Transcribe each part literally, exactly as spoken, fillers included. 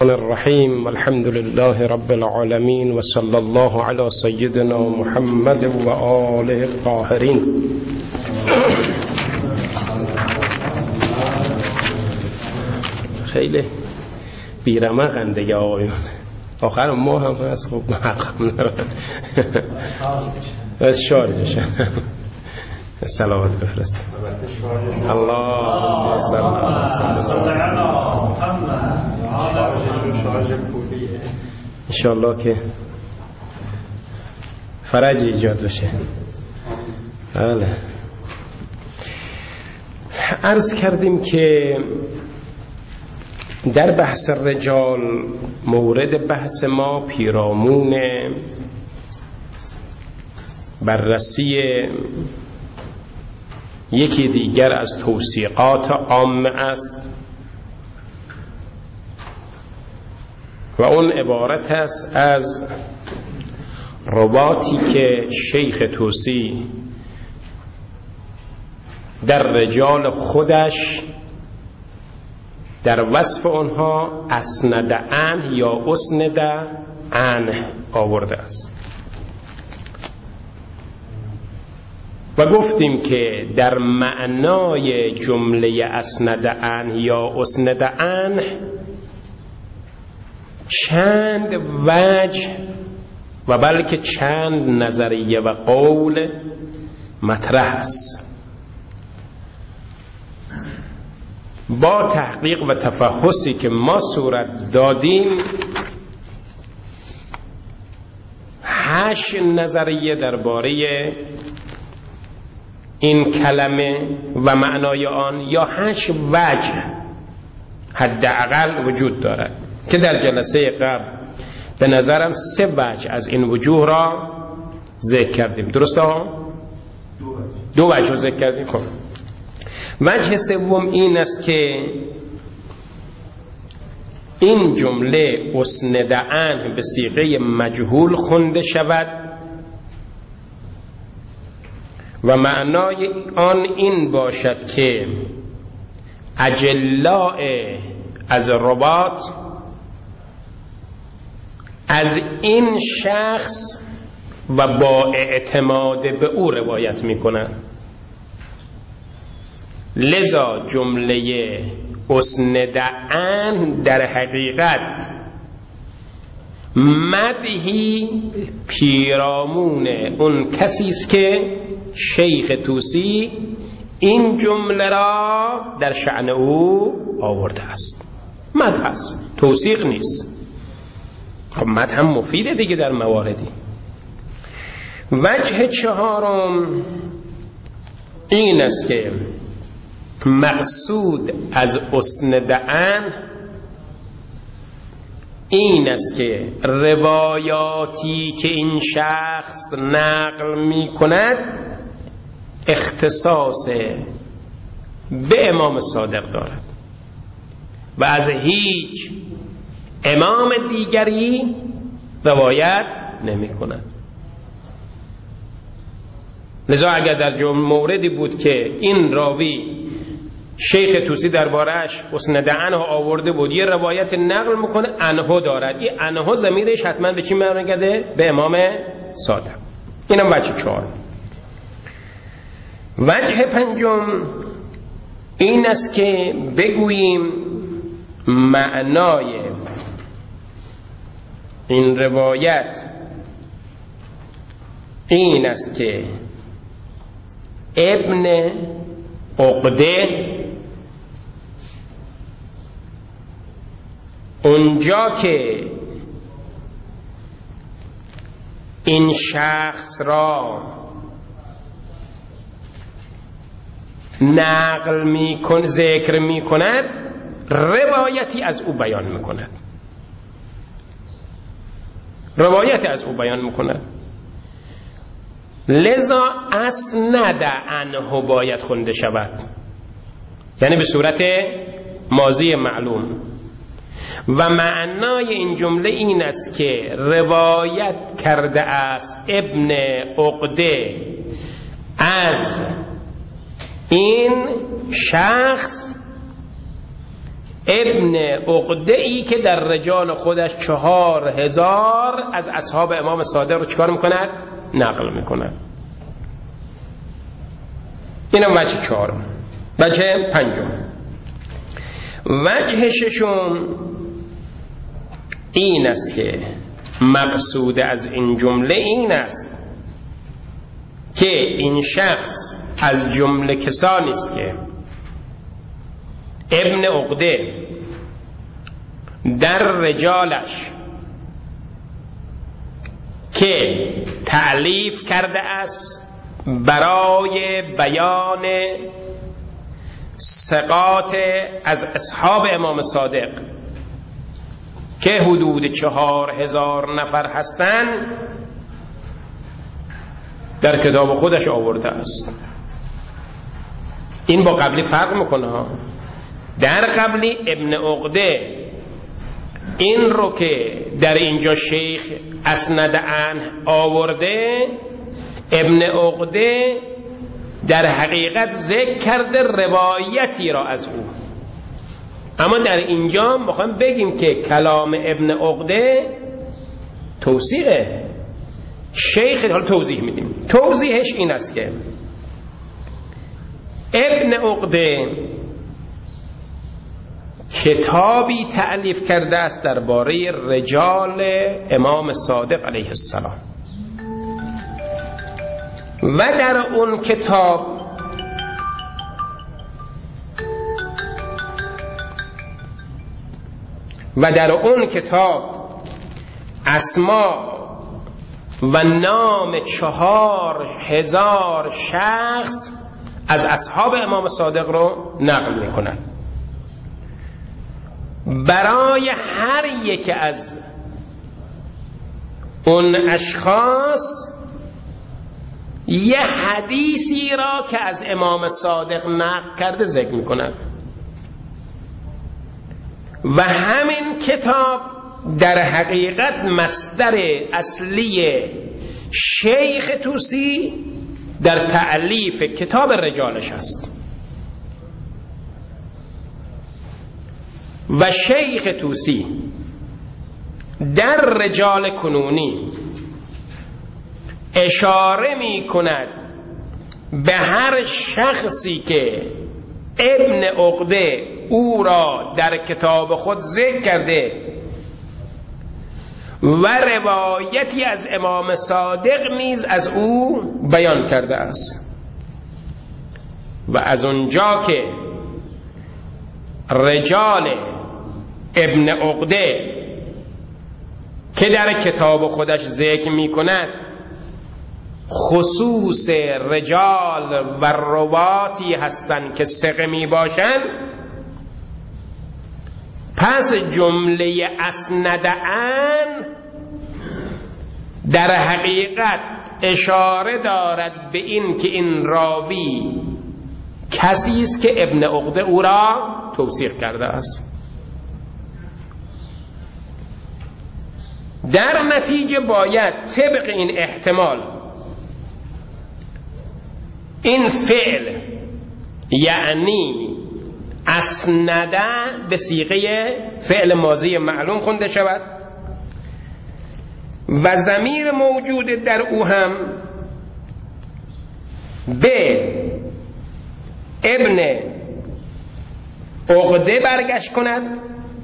الرحیم والحمد لله رب العالمین و صلی الله علی سیدنا محمد و آله الطاهرین. خیلی بیرمقن دیگه آقایون، آخر ما هم هست. خوب مقام نرد از شارجش سلامت بفرست. الله انشاءالله که فرج ایجاد بشه. بله، عرض کردیم که در بحث رجال مورد بحث ما پیرامون بررسی یکی دیگر از توثیقات عامه است و اون عبارت است از رباطی که شیخ توسی در رجال خودش در وصف آنها اسند عنه یا اسند عنه آورده است و گفتیم که در معنای جمله اسند عنه یا اسند عنه چند وجه و بلکه چند نظریه و قول مطرح است. با تحقیق و تفحصی که ما صورت دادیم هشت نظریه درباره این کلمه و معنای آن یا هشت وجه حداقل وجود دارد که در جلسه قبل به نظرم سه وجه از این وجوه را ذکر کردیم. درسته ها؟ دو وجه را ذکر کردیم. خب وجه سوم این است که این جمله اسند عنه به صیغه مجهول خوانده شود و معنای آن این باشد که اجلاء از رباط از این شخص و با اعتماد به او روایت می کنند. لذا جمله اسند عنه در حقیقت مدحی پیرامون اون کسی است که شیخ توسی این جمله را در شأن او آورده است. مدح است، توثیق نیست. خب مدح هم مفیده دیگه در مواردی. وجه چهارم این است که مقصود از اسند عنه این است که روایاتی که این شخص نقل می کند اختصاص به امام صادق دارد و از هیچ امام دیگری روایت نمی کند. لذا اگر در جمع موردی بود که این راوی شیخ توسی درباره‌اش اسند عنه آورده بود یه روایت نقل میکنه عنه دارد، این عنه ضمیرش حتما به چی برمیگرده؟ به امام صادق. اینم وجه چهار. وجه پنجم این است که بگوییم معنای این روایت این است که ابن عقده اونجا که این شخص را نقل می کن ذکر می کند روایتی از او بیان می کند روایتی از او بیان می کند لذا اسند عنه باید خونده شود، یعنی به صورت ماضی معلوم. و معنای این جمله این است که روایت کرده است ابن عقده از این شخص ابن عقده ای که در رجال خودش چهار هزار از اصحاب امام صادق رو چکار میکند؟ نقل میکند. اینم وجه چهارم. وجه پنجم، وجه ششم این است که مقصود از این جمله این است که این شخص از جمله کسانی است که ابن عقده در رجالش که تألیف کرده است برای بیان ثقات از اصحاب امام صادق که حدود چهار هزار نفر هستند، در کتاب خودش آورده است. این با قبلی فرق میکنه ها. در قبلی ابن عقده این رو که در اینجا شیخ اسند عنه آورده، ابن عقده در حقیقت ذکر کرده روایتی را از او، اما در اینجا میخوایم بگیم که کلام ابن عقده توصیحه، شیخ حالا توضیح میدیم. توضیحش این است که ابن عقده کتابی تألیف کرده است درباره رجال امام صادق علیه السلام و در اون کتاب و در اون کتاب اسما و نام چهار هزار شخص از اصحاب امام صادق رو نقل میکنند. برای هر یک از اون اشخاص یه حدیثی را که از امام صادق نقل کرده ذکر میکنند و همین کتاب در حقیقت مصدر اصلی شیخ طوسی در تألیف کتاب رجالش است و شیخ طوسی در رجال کنونی اشاره می کند به هر شخصی که ابن عقده او را در کتاب خود ذکر کرده و روایتی از امام صادق نیز از او بیان کرده است. و از اونجا که رجال ابن عقده که در کتاب خودش ذکر می کند خصوص رجال و رواتی هستند که ثقه می باشند، پس جمله اسند عن در حقیقت اشاره دارد به این که این راوی کسی است که ابن عقده او را توثیق کرده است. در نتیجه باید طبق این احتمال این فعل یعنی اسنده به صیغه فعل ماضی معلوم خونده شود و ضمیر موجود در او هم به ابن عقده برگشت کند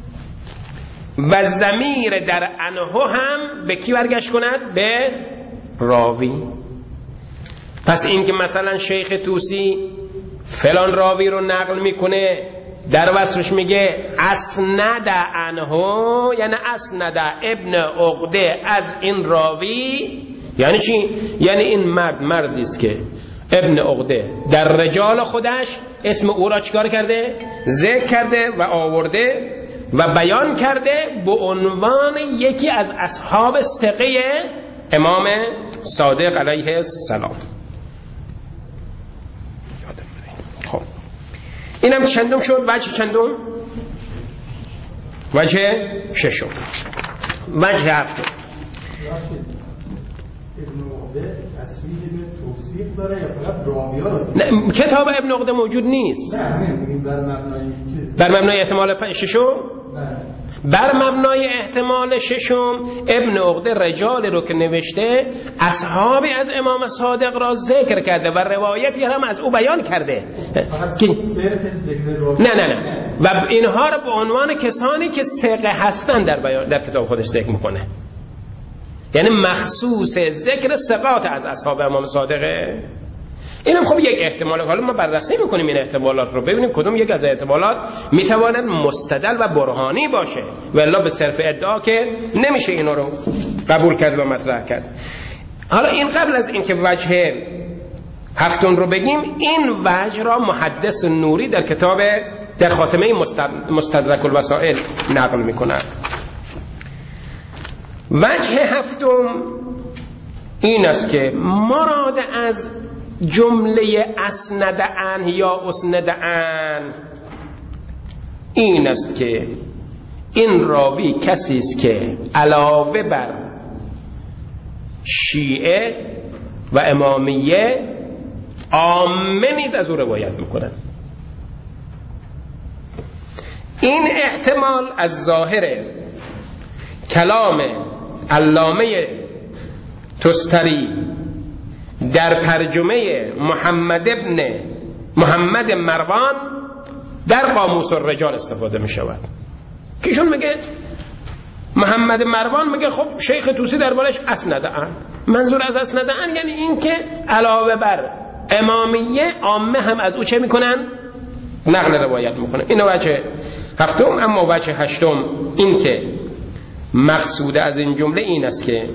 و ضمیر در انه هم به کی برگشت کند؟ به راوی. پس این که مثلا شیخ طوسی فلان راوی رو نقل میکنه در وصفش میگه اسند عنه، یعنی اسند ابن عقده از این راوی، یعنی چی؟ یعنی این مرد مردی است که ابن عقده در رجال خودش اسم او را چیکار کرده؟ ذکر کرده و آورده و بیان کرده به عنوان یکی از اصحاب ثقه امام صادق علیه السلام. خب اینم چندم شد؟ وجه چندم؟ وجه ششم. وجه هفتم. ابن عقده تصریح به توصیف داره یا فقط راوی‌ها رو؟ نه کتاب ابن عقده موجود نیست. نه همین بر مبنای چیز؟ بر مبنای احتمال ششم؟ بر مبنای احتمال ششم ابن عقده رجال رو که نوشته اصحابی از امام صادق را ذکر کرده و روایتی هم از او بیان کرده. نه نه نه و اینها رو به عنوان کسانی که ثقه هستن در بیان در کتاب خودش ذکر میکنه، یعنی مخصوص ذکر ثقات از اصحاب امام صادقه. اینم خب یک احتمال، حالا ما بررسی میکنیم این احتمالات رو ببینیم کدوم یک از احتمالات میتواند مستدل و برهانی باشه و الا به صرف ادعا که نمیشه اینا رو قبول کرد و مطرح کرد. حالا این قبل از اینکه وجه هفتم رو بگیم، این وجه را محدث نوری در کتاب در خاتمه مستدرک الوسائل نقل میکنند. وجه هفتم این است که مراد از جمله اسند عن یا اسند عن این است که این راوی کسی است که علاوه بر شیعه و امامیه عامه نیز از او روایت میکنند. این احتمال از ظاهر کلام علامه تستری در ترجمه محمد ابن محمد مروان در قاموس الرجال استفاده می شود. کیشون میگه محمد مروان میگه خب شیخ طوسی دربارش اسند عن، منظور از اسند عن یعنی این که علاوه بر امامیه عامه هم از او چه میکنن؟ نقل روایت میکنن. این وجه هفتم. اما وجه هشتم این که مقصود از این جمله این است که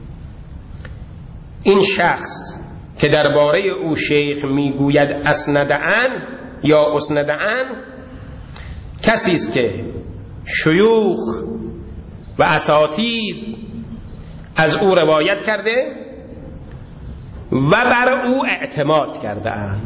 این شخص که درباره او شیخ میگوید اسند عن یا اسند عن کسی است که شیوخ و اساتید از او روایت کرده و بر او اعتماد کرده اند،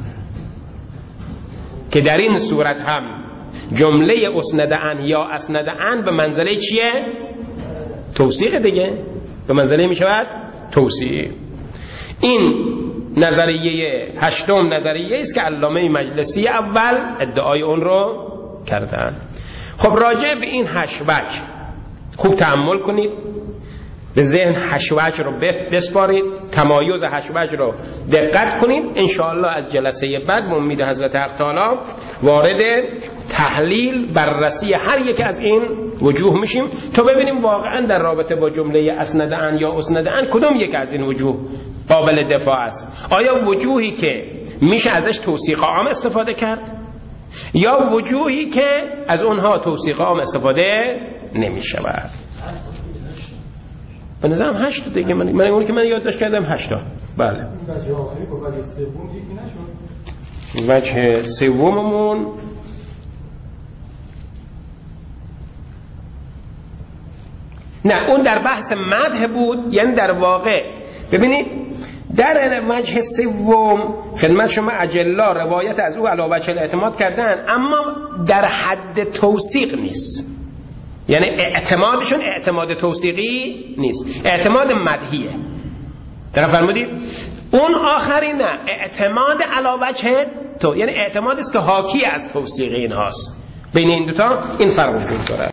که در این صورت هم جمله اسند عن یا اسند عن به منزله چیه؟ توثیق دیگه، به منزله می شود توثیق. این نظریه هشتم نظریه است که علامه مجلسی اول ادعای اون رو کردن. خب راجع به این هشت وجه خوب تأمل کنید، به ذهن هشت وجه رو بسپارید، تمایز هشت وجه رو دقت کنید. انشاءالله از جلسه بعد به امید حضرت حق تعالی وارد تحلیل بررسی هر یک از این وجوه میشیم تا ببینیم واقعا در رابطه با جمله اسند عن یا اسند عن کدوم یک از این وجوه قابل دفاع است. آیا وجوهی که میشه ازش توثیق عام استفاده کرد یا وجوهی که از اونها توثیق عام استفاده نمیشود؟ به نظرم هشت دیگه. من من اونی که من یادداشت کردم هشتا. بله. وجه آخری با وجه سوم یکی نشد. وجه سوممون نه، اون در بحث مدح بود. یعنی در واقع ببینید در وجه سوم خدمت شما اجلا روایت از او علی وجه الاعتماد کردن، اما در حد توثیق نیست. یعنی اعتمادشون اعتماد توثیقی نیست، اعتماد مدحیه. دقیق فرمودید؟ اون آخری نه، اعتماد علی وجه تو، یعنی اعتمادی است که حاکی از توثیق این هاست. بین این دوتا این فرق وجود داره.